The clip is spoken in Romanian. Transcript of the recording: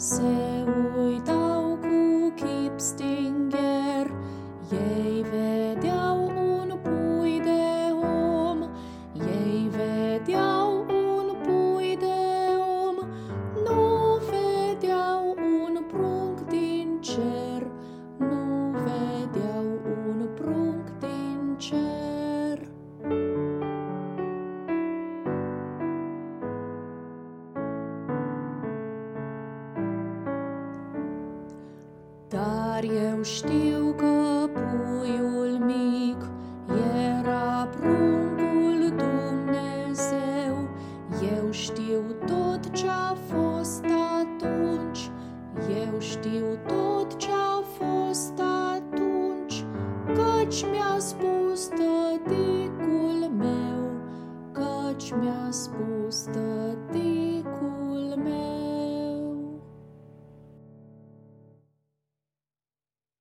Se uitau cu chip stingher, ei vedeau un pui de om, ei vedeau un pui de om, nu vedeau un prunc din cer, nu vedeau un prunc din cer. Dar eu știu că puiul mic era pruncul Dumnezeu. Eu știu tot ce-a fost atunci, eu știu tot ce-a fost atunci, căci mi-a spus tăticul meu, căci mi-a spus tăticul meu.